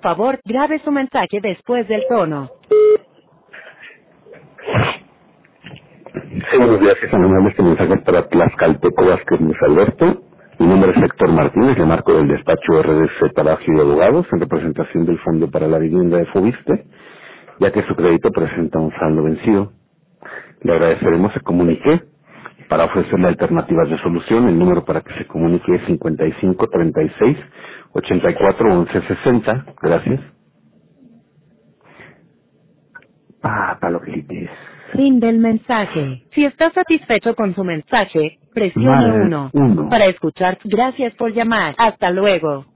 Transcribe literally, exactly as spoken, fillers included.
favor, grabe su mensaje después del tono. Sí, buenos días, es amable. Este mensaje es para Tlaxcalteco Vázquez Luis Alberto. Mi nombre es Héctor Martínez, le marco del despacho R D C Paraje y Abogados en representación del Fondo para la Vivienda de Fobiste, ya que su crédito presenta un saldo vencido. Le agradeceremos se comunique para ofrecerle alternativas de solución. El número para que se comunique es cincuenta y cinco treinta y seis ochenta y cuatro once sesenta. Gracias. Ah, para lo que dices. Fin del mensaje. Si está satisfecho con su mensaje, presione Madre, uno. uno. Para escuchar, gracias por llamar. Hasta luego.